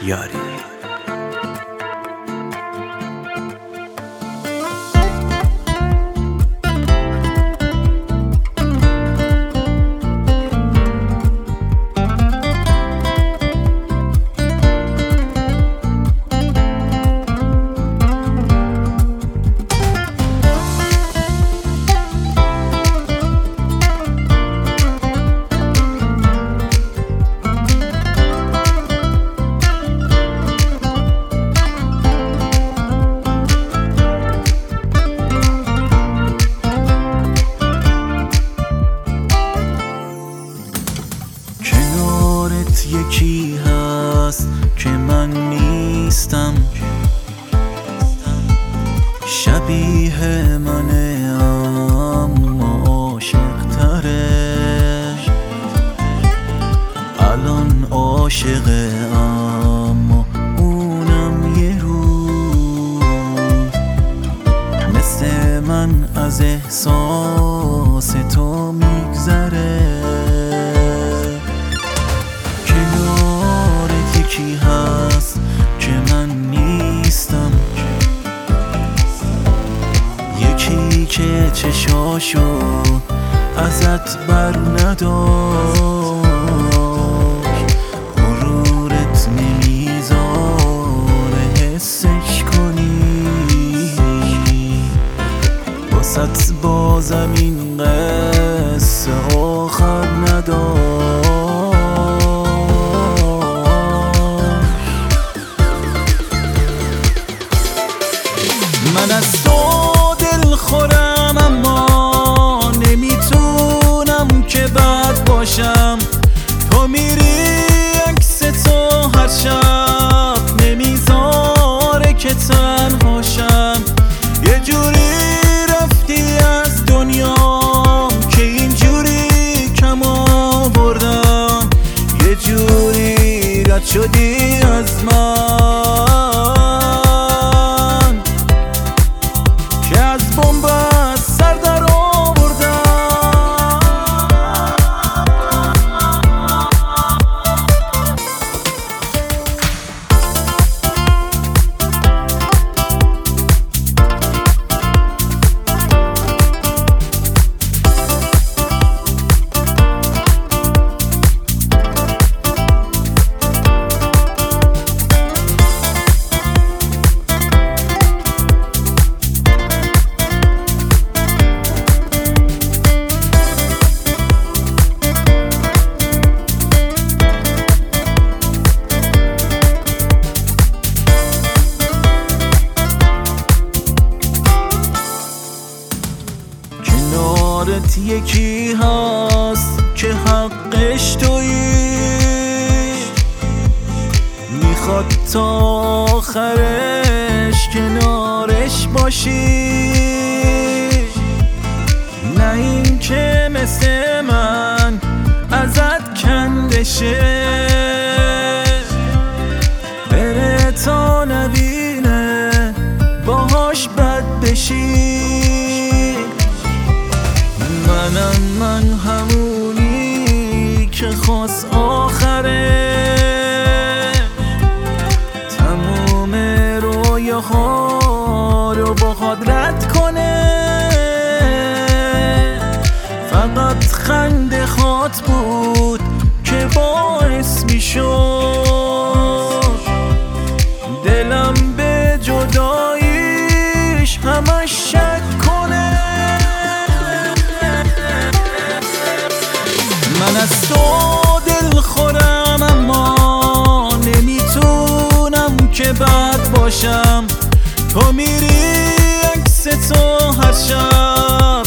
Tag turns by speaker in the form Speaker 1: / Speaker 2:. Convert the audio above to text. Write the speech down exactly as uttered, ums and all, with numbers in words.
Speaker 1: یاری.
Speaker 2: یکی هست که من نیستم، شبیه منه اما عاشق تره. الان عاشقه اما اونم یه روز مثل من از احساس تو میگذره. یکی هست که من نیستم، یکی که چشاشو ازت بر نداشت، غرورت نمیذاره حسش کنی، واسه بازم این قصه آخر نداشت. من از تو دل خورم اما نمیتونم که بد باشم. تو میری عکس تو هر شب نمیذاره که تنهاشم. یه جوری رفتی از دنیا که اینجوری کم آوردم، یه جوری رد شدی از من یکی هست که حقش تویی، میخواد تا آخرش کنارش باشی، نه این که مثل من ازت کندشه بره تا نبینه باهاش بد بشی. منم من همونی که خواست آخره تموم رویاها رو با خود رد کنه. فقط خنده خات بود که باعث میشد دلم به جداییش همش شک کنه. من از تو دل خورم اما نمیتونم که بد باشم. تو میری عکس تو هر شب